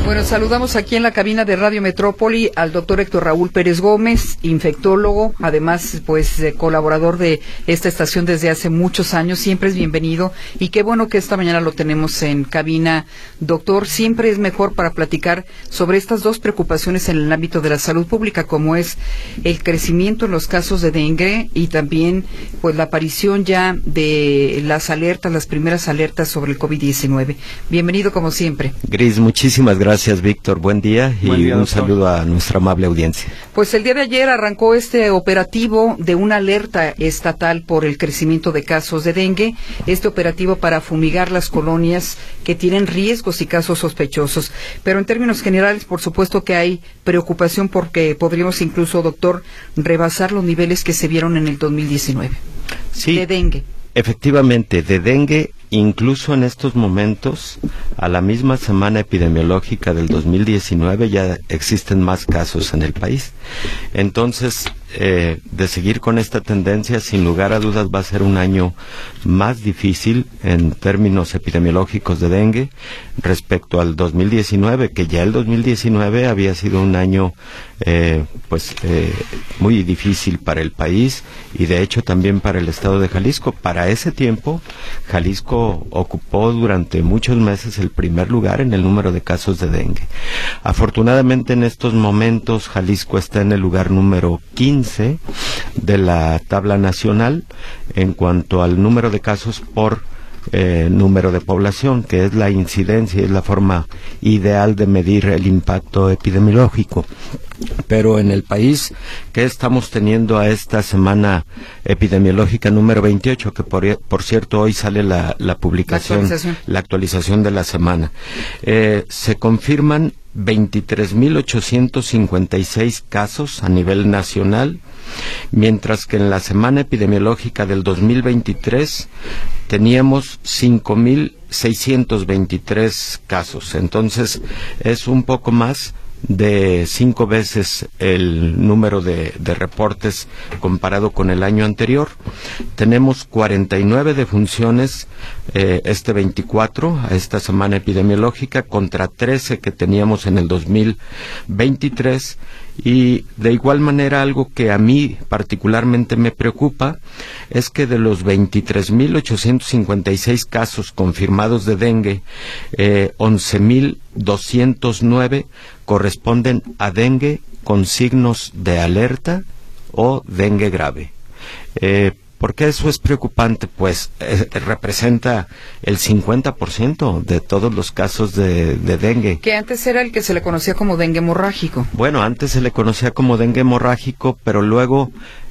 Bueno, saludamos aquí en la cabina de Radio Metrópoli al doctor Héctor Raúl Pérez Gómez, infectólogo, además colaborador de esta estación desde hace muchos años. Siempre es bienvenido y qué bueno que esta mañana lo tenemos en cabina. Doctor, siempre es mejor para platicar sobre estas dos preocupaciones en el ámbito de la salud pública, como es el crecimiento en los casos de dengue y también la aparición ya de las primeras alertas sobre el COVID-19. Bienvenido como siempre. Gris, muchísimas gracias, Víctor. Buen día y un saludo a nuestra amable audiencia. Pues el día de ayer arrancó este operativo de una alerta estatal por el crecimiento de casos de dengue, este operativo para fumigar las colonias que tienen riesgos y casos sospechosos. Pero en términos generales, por supuesto que hay preocupación porque podríamos incluso, doctor, rebasar los niveles que se vieron en el 2019. Sí, de dengue. Efectivamente, de dengue, incluso en estos momentos, a la misma semana epidemiológica del 2019, ya existen más casos en el país. Entonces, de seguir con esta tendencia, sin lugar a dudas va a ser un año más difícil en términos epidemiológicos de dengue respecto al 2019, que ya el 2019 había sido un año muy difícil para el país y de hecho también para el estado de Jalisco. Para ese tiempo, Jalisco ocupó durante muchos meses el primer lugar en el número de casos de dengue. Afortunadamente en estos momentos Jalisco está en el lugar número 15 de la tabla nacional en cuanto al número de casos por número de población, que es la incidencia, es la forma ideal de medir el impacto epidemiológico. Pero en el país, ¿qué estamos teniendo a esta semana epidemiológica número 28? Que por cierto hoy sale la publicación, la actualización de la semana. Se confirman 23.856 casos a nivel nacional, mientras que en la semana epidemiológica del 2023 teníamos 5.623 casos. Entonces es un poco más de 5 veces el número de reportes comparado con el año anterior. Tenemos 49 defunciones este 24, a esta semana epidemiológica, contra 13 que teníamos en el 2023. Y de igual manera, algo que a mí particularmente me preocupa es que de los 23.856 casos confirmados de dengue, 11.209 corresponden a dengue con signos de alerta o dengue grave. ¿Por qué eso es preocupante? Pues representa el 50% de todos los casos de dengue. Que antes era el que se le conocía como dengue hemorrágico. Bueno, antes se le conocía como dengue hemorrágico, pero luego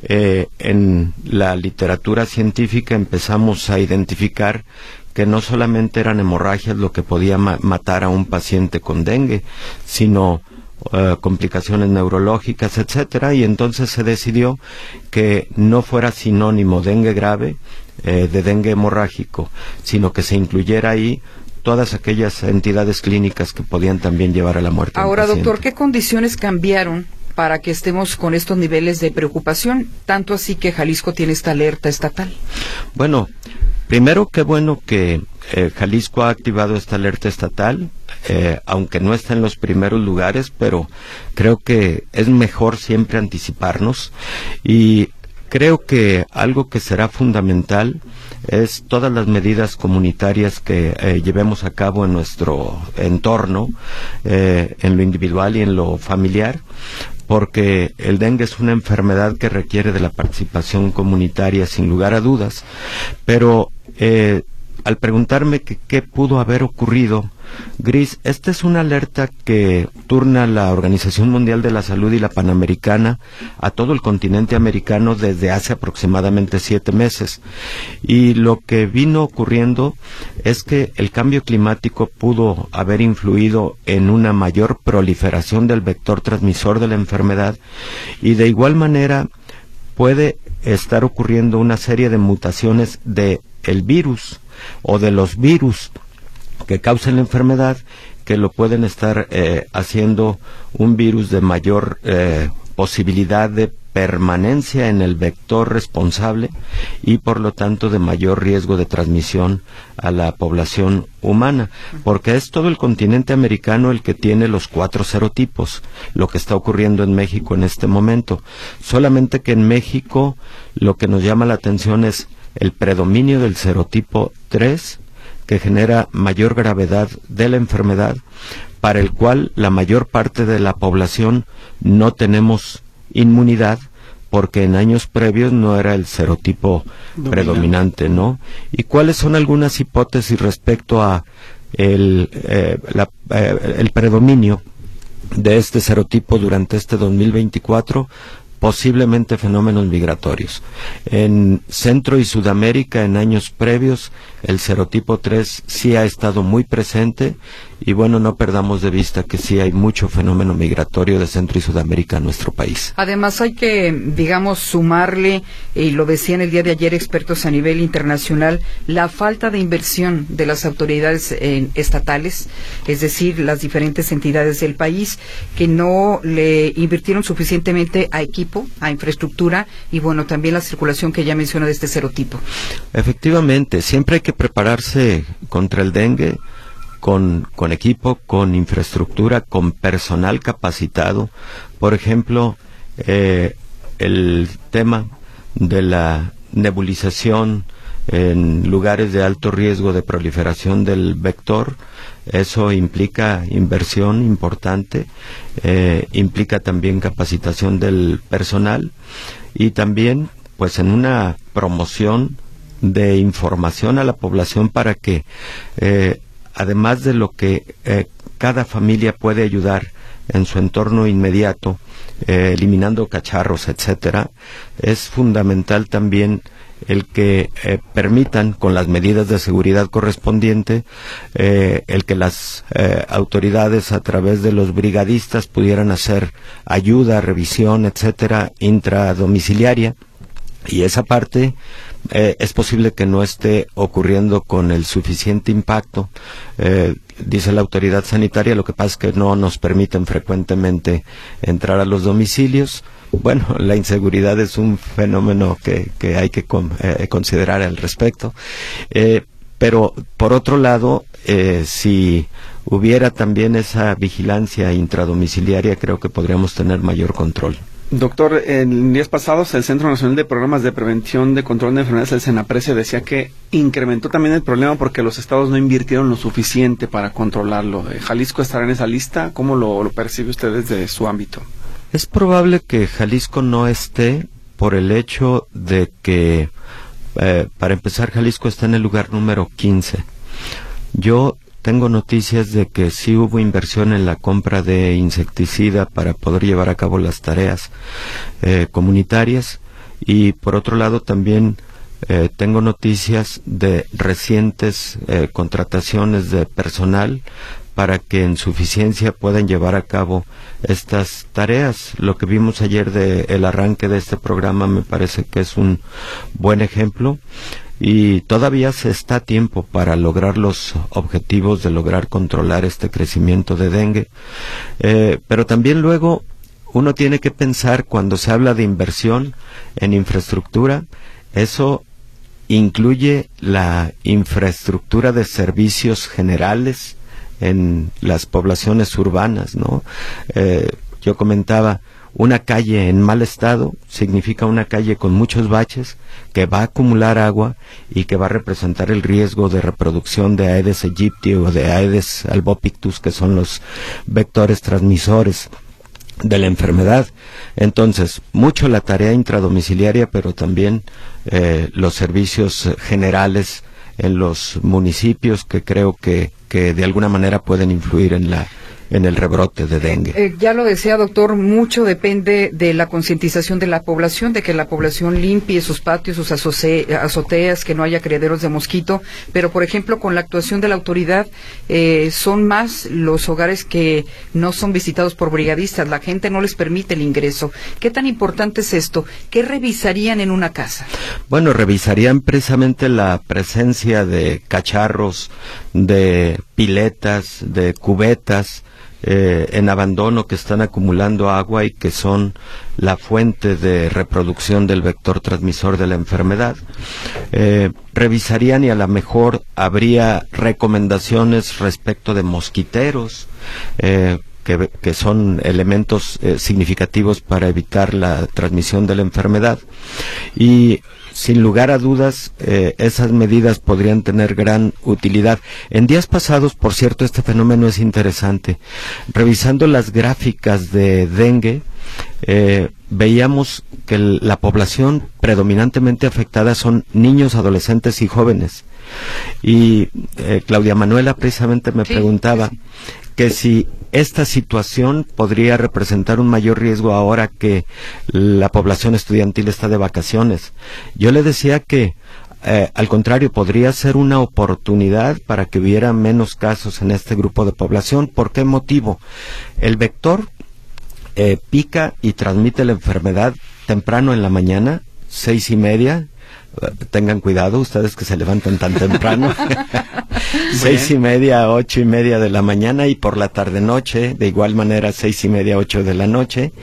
en la literatura científica empezamos a identificar que no solamente eran hemorragias lo que podía matar a un paciente con dengue, sino complicaciones neurológicas, etcétera, y entonces se decidió que no fuera sinónimo dengue grave de dengue hemorrágico, sino que se incluyera ahí todas aquellas entidades clínicas que podían también llevar a la muerte. Ahora, doctor, ¿qué condiciones cambiaron para que estemos con estos niveles de preocupación, tanto así que Jalisco tiene esta alerta estatal? Bueno, primero, qué bueno que Jalisco ha activado esta alerta estatal, aunque no está en los primeros lugares, pero creo que es mejor siempre anticiparnos, y creo que algo que será fundamental es todas las medidas comunitarias que llevemos a cabo en nuestro entorno, en lo individual y en lo familiar, porque el dengue es una enfermedad que requiere de la participación comunitaria sin lugar a dudas, pero al preguntarme qué pudo haber ocurrido, Gris, esta es una alerta que turna la Organización Mundial de la Salud y la Panamericana a todo el continente americano desde hace aproximadamente 7 meses. Y lo que vino ocurriendo es que el cambio climático pudo haber influido en una mayor proliferación del vector transmisor de la enfermedad, y de igual manera puede estar ocurriendo una serie de mutaciones de el virus o de los virus que causan la enfermedad, que lo pueden estar haciendo un virus de mayor posibilidad de permanencia en el vector responsable y por lo tanto de mayor riesgo de transmisión a la población humana, porque es todo el continente americano el que tiene los 4 serotipos, lo que está ocurriendo en México en este momento. Solamente que en México lo que nos llama la atención es el predominio del serotipo 3, que genera mayor gravedad de la enfermedad, para el cual la mayor parte de la población no tenemos inmunidad, porque en años previos no era el serotipo predominante, ¿no? ¿Y cuáles son algunas hipótesis respecto a el predominio de este serotipo durante este 2024? Posiblemente fenómenos migratorios. En Centro y Sudamérica, en años previos, el serotipo 3 sí ha estado muy presente, y bueno, no perdamos de vista que sí hay mucho fenómeno migratorio de Centro y Sudamérica a nuestro país. Además hay que, digamos, sumarle, y lo decían el día de ayer expertos a nivel internacional, la falta de inversión de las autoridades estatales, es decir, las diferentes entidades del país, que no le invirtieron suficientemente a equipo, a infraestructura, y bueno, también la circulación que ya menciona de este serotipo. Efectivamente, siempre hay que prepararse contra el dengue con equipo, con infraestructura, con personal capacitado. Por ejemplo, el tema de la nebulización en lugares de alto riesgo de proliferación del vector, eso implica inversión importante, implica también capacitación del personal, y también pues en una promoción de información a la población para que además de lo que cada familia puede ayudar en su entorno inmediato, eliminando cacharros, etcétera, es fundamental también el que permitan, con las medidas de seguridad correspondiente, el que las autoridades a través de los brigadistas pudieran hacer ayuda, revisión, etcétera, intradomiciliaria, y esa parte es posible que no esté ocurriendo con el suficiente impacto, dice la autoridad sanitaria. Lo que pasa es que no nos permiten frecuentemente entrar a los domicilios. Bueno, la inseguridad es un fenómeno que hay que considerar al respecto, pero por otro lado, si hubiera también esa vigilancia intradomiciliaria, creo que podríamos tener mayor control. Doctor, en días pasados el Centro Nacional de Programas de Prevención de Control de Enfermedades, el CENAPRESE, decía que incrementó también el problema porque los estados no invirtieron lo suficiente para controlarlo. ¿Jalisco estará en esa lista? ¿Cómo lo percibe usted desde su ámbito? Es probable que Jalisco no esté por el hecho de que, para empezar, Jalisco está en el lugar número 15. Yo tengo noticias de que sí hubo inversión en la compra de insecticida para poder llevar a cabo las tareas comunitarias, y por otro lado también tengo noticias de recientes contrataciones de personal para que en suficiencia puedan llevar a cabo estas tareas. Lo que vimos ayer del arranque de este programa me parece que es un buen ejemplo, y todavía se está a tiempo para lograr los objetivos de lograr controlar este crecimiento de dengue. Pero también luego uno tiene que pensar, cuando se habla de inversión en infraestructura, eso incluye la infraestructura de servicios generales en las poblaciones urbanas, ¿no? Yo comentaba, una calle en mal estado significa una calle con muchos baches, que va a acumular agua y que va a representar el riesgo de reproducción de Aedes aegypti o de Aedes albopictus, que son los vectores transmisores de la enfermedad. Entonces, mucho la tarea intradomiciliaria, pero también los servicios generales en los municipios, que creo que de alguna manera pueden influir en el rebrote de dengue. Ya lo decía, doctor, mucho depende de la concientización de la población, de que la población limpie sus patios, sus azoteas, que no haya criaderos de mosquito, pero por ejemplo con la actuación de la autoridad son más los hogares que no son visitados por brigadistas, la gente no les permite el ingreso. ¿Qué tan importante es esto? ¿Qué revisarían en una casa? Bueno, revisarían precisamente la presencia de cacharros, de piletas, de cubetas, en abandono que están acumulando agua y que son la fuente de reproducción del vector transmisor de la enfermedad. Revisarían y a lo mejor habría recomendaciones respecto de mosquiteros, que son elementos significativos para evitar la transmisión de la enfermedad. Y sin lugar a dudas, esas medidas podrían tener gran utilidad. En días pasados, por cierto, este fenómeno es interesante. Revisando las gráficas de dengue, veíamos que la población predominantemente afectada son niños, adolescentes y jóvenes. Y Claudia Manuela precisamente me preguntaba que si esta situación podría representar un mayor riesgo ahora que la población estudiantil está de vacaciones. Yo le decía que al contrario, podría ser una oportunidad para que hubiera menos casos en este grupo de población. ¿Por qué motivo? El vector pica y transmite la enfermedad temprano en la mañana, 6:30. Tengan cuidado ustedes que se levantan tan temprano. 6:30, 8:30 de la mañana, y por la tarde noche, de igual manera 6:30, 8 de la noche.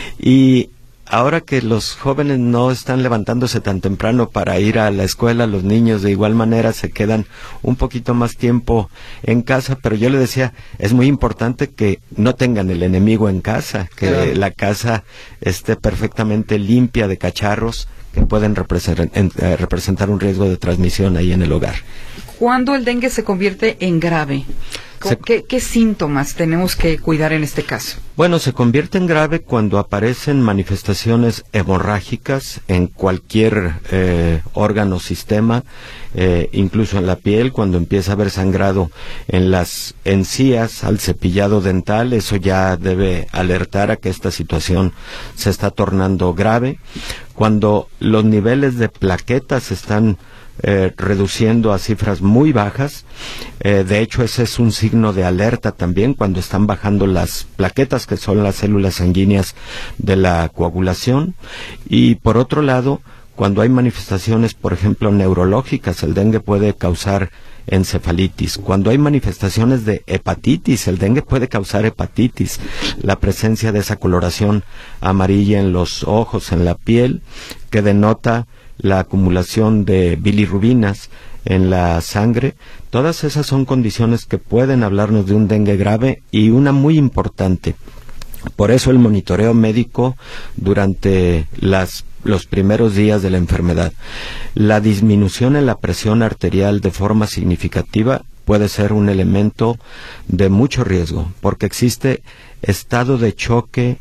Y ahora que los jóvenes no están levantándose tan temprano para ir a la escuela, los niños de igual manera se quedan un poquito más tiempo en casa, pero yo le decía, es muy importante que no tengan el enemigo en casa, que la casa esté perfectamente limpia de cacharros que pueden representar un riesgo de transmisión ahí en el hogar. ¿Cuándo el dengue se convierte en grave? ¿Qué síntomas tenemos que cuidar en este caso? Bueno, se convierte en grave cuando aparecen manifestaciones hemorrágicas en cualquier órgano o sistema, incluso en la piel, cuando empieza a haber sangrado en las encías, al cepillado dental. Eso ya debe alertar a que esta situación se está tornando grave. Cuando los niveles de plaquetas están reduciendo a cifras muy bajas, de hecho ese es un signo de alerta también, cuando están bajando las plaquetas, que son las células sanguíneas de la coagulación. Y por otro lado, cuando hay manifestaciones, por ejemplo, neurológicas, el dengue puede causar encefalitis. Cuando hay manifestaciones de hepatitis, el dengue puede causar hepatitis. La presencia de esa coloración amarilla en los ojos, en la piel, que denota la acumulación de bilirrubinas en la sangre. Todas esas son condiciones que pueden hablarnos de un dengue grave, y una muy importante. Por eso el monitoreo médico durante los primeros días de la enfermedad. La disminución en la presión arterial de forma significativa puede ser un elemento de mucho riesgo, porque existe estado de choque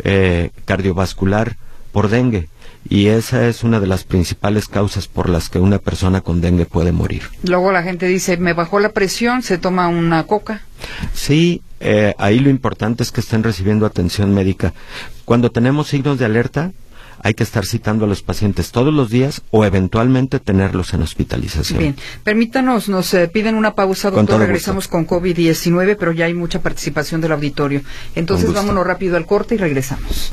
cardiovascular por dengue. Y esa es una de las principales causas por las que una persona con dengue puede morir. Luego la gente dice, me bajó la presión, se toma una coca. Sí, ahí lo importante es que estén recibiendo atención médica. Cuando tenemos signos de alerta, hay que estar citando a los pacientes todos los días o eventualmente tenerlos en hospitalización. Bien, permítanos, nos piden una pausa, doctor, regresamos con COVID-19, pero ya hay mucha participación del auditorio. Entonces vámonos rápido al corte y regresamos.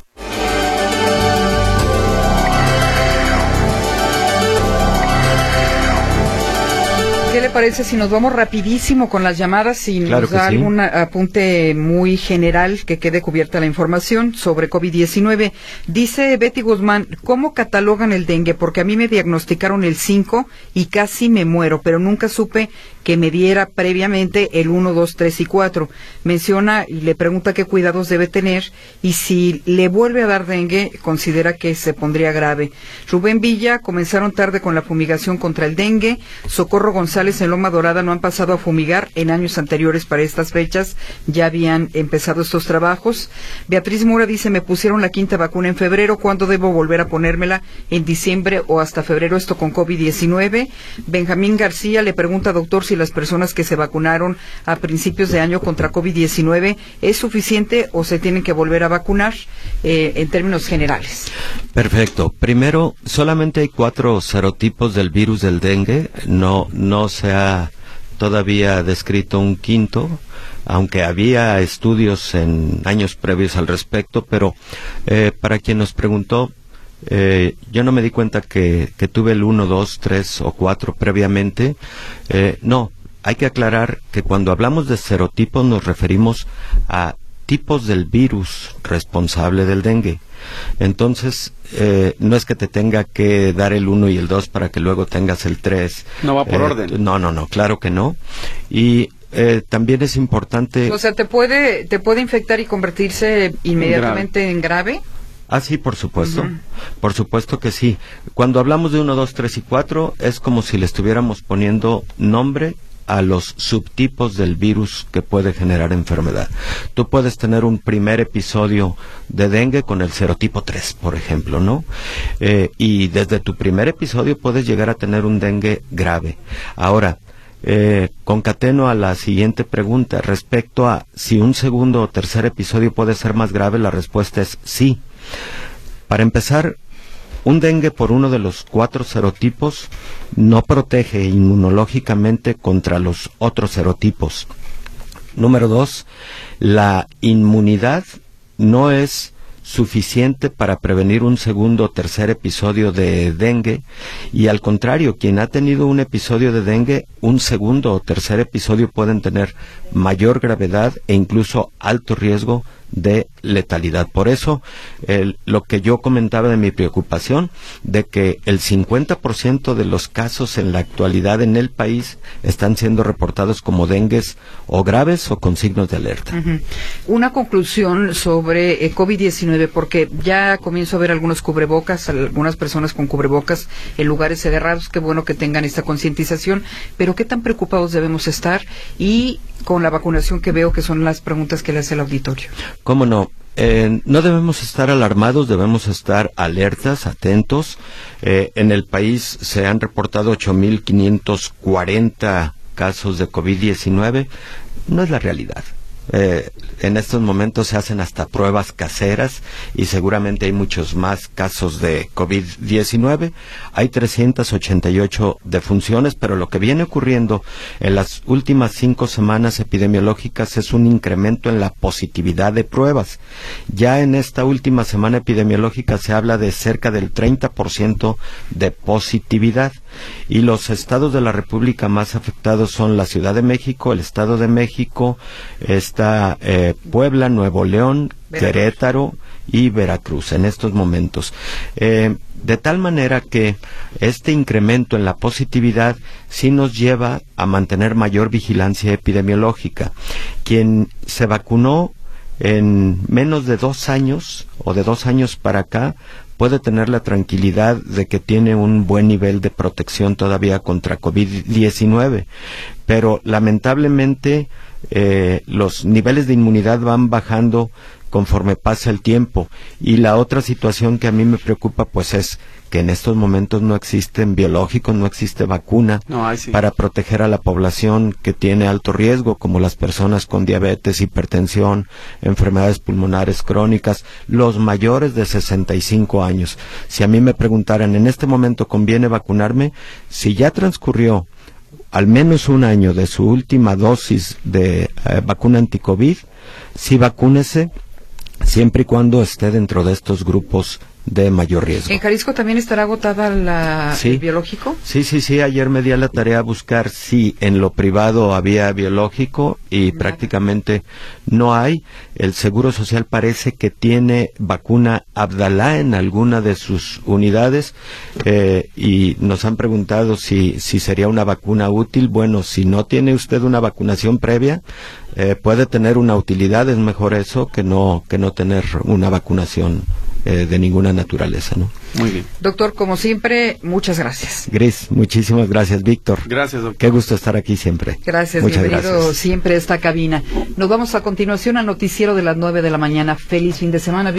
¿Qué le parece si nos vamos rapidísimo con las llamadas y nos da algún apunte muy general que quede cubierta la información sobre COVID-19? Dice Betty Guzmán, ¿cómo catalogan el dengue? Porque a mí me diagnosticaron el 5 y casi me muero, pero nunca supe que me diera previamente el 1, 2, 3 y 4. Menciona y le pregunta qué cuidados debe tener, y si le vuelve a dar dengue, considera que se pondría grave. Rubén Villa, comenzaron tarde con la fumigación contra el dengue. Socorro González, en Loma Dorada no han pasado a fumigar. En años anteriores para estas fechas ya habían empezado estos trabajos. Beatriz Mura dice, me pusieron la 5ª vacuna en febrero, ¿cuándo debo volver a ponérmela? ¿En diciembre o hasta febrero, esto con COVID-19? Benjamín García le pregunta, doctor, si las personas que se vacunaron a principios de año contra COVID-19 es suficiente o se tienen que volver a vacunar en términos generales. Perfecto. Primero, solamente hay 4 serotipos del virus del dengue. No se ha todavía descrito un 5º, aunque había estudios en años previos al respecto, pero para quien nos preguntó, yo no me di cuenta que tuve el 1, 2, 3 o 4 previamente. No, hay que aclarar que cuando hablamos de serotipos nos referimos a tipos del virus responsable del dengue. Entonces, no es que te tenga que dar el 1 y el 2 para que luego tengas el 3. No va por orden. No, claro que no. Y también es importante... O sea, ¿te puede infectar y convertirse inmediatamente en grave? Ah, sí, por supuesto. Por supuesto que sí. Cuando hablamos de 1, 2, 3 y 4, es como si le estuviéramos poniendo nombre a los subtipos del virus que puede generar enfermedad. Tú puedes tener un primer episodio de dengue con el serotipo 3, por ejemplo, ¿no? Y desde tu primer episodio puedes llegar a tener un dengue grave. Ahora, concateno a la siguiente pregunta respecto a si un segundo o tercer episodio puede ser más grave. La respuesta es sí. Para empezar, un dengue por uno de los 4 serotipos no protege inmunológicamente contra los otros serotipos. Número 2, la inmunidad no es suficiente para prevenir un segundo o tercer episodio de dengue, y al contrario, quien ha tenido un episodio de dengue, un segundo o tercer episodio pueden tener mayor gravedad e incluso alto riesgo de letalidad. Por eso, lo que yo comentaba de mi preocupación, de que el 50% de los casos en la actualidad en el país están siendo reportados como dengues o graves o con signos de alerta. Una conclusión sobre COVID-19, porque ya comienzo a ver algunos cubrebocas, algunas personas con cubrebocas en lugares cerrados. Qué bueno que tengan esta concientización, pero ¿qué tan preocupados debemos estar? Y con la vacunación, que veo que son las preguntas que le hace el auditorio. ¿Cómo no? No debemos estar alarmados, debemos estar alertas, atentos. En el país se han reportado 8,540 casos de COVID-19. No es la realidad. En estos momentos se hacen hasta pruebas caseras y seguramente hay muchos más casos de COVID-19. Hay 388 defunciones, pero lo que viene ocurriendo en las últimas 5 semanas epidemiológicas es un incremento en la positividad de pruebas. Ya en esta última semana epidemiológica se habla de cerca del 30% de positividad, y los estados de la República más afectados son la Ciudad de México, el Estado de México, está Puebla, Nuevo León, Querétaro y Veracruz en estos momentos. De tal manera que este incremento en la positividad sí nos lleva a mantener mayor vigilancia epidemiológica. Quien se vacunó en menos de 2 años o de 2 años para acá puede tener la tranquilidad de que tiene un buen nivel de protección todavía contra COVID-19, pero lamentablemente los niveles de inmunidad van bajando conforme pasa el tiempo. Y la otra situación que a mí me preocupa pues es que en estos momentos no existen biológicos, no existe vacuna para proteger a la población que tiene alto riesgo, como las personas con diabetes, hipertensión, enfermedades pulmonares crónicas, los mayores de 65 años. Si a mí me preguntaran, ¿en este momento conviene vacunarme? Si ya transcurrió al menos 1 año de su última dosis de vacuna anticovid, sí vacúnese, siempre y cuando esté dentro de estos grupos de mayor riesgo. ¿En Jalisco también estará agotada el biológico? Sí. Ayer me di a la tarea a buscar si en lo privado había biológico y prácticamente no hay. El Seguro Social parece que tiene vacuna Abdalá en alguna de sus unidades y nos han preguntado si sería una vacuna útil. Bueno, si no tiene usted una vacunación previa, puede tener una utilidad. Es mejor eso que no tener una vacunación de ninguna naturaleza, ¿no? Muy bien. Doctor, como siempre, muchas gracias. Gris, muchísimas gracias, Víctor. Gracias, doctor. Qué gusto estar aquí siempre. Gracias, muchas bienvenido gracias. Siempre a esta cabina. Nos vamos a continuación al noticiero de las 9 de la mañana. Feliz fin de semana.